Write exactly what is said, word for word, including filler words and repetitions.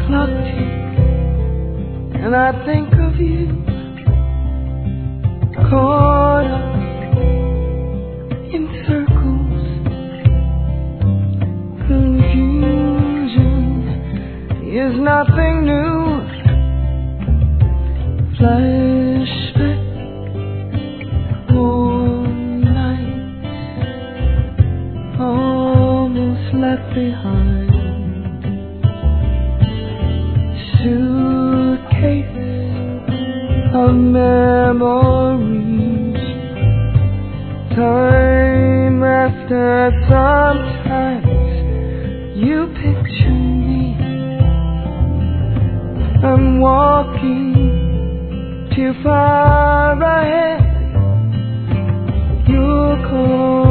clock ticks and I think of you, caught up in circles. Confusion is nothing new. Flashback all night, almost left behind. Suitcase of memories. Time after sometimes you picture me. I'm walking too far ahead. You'll call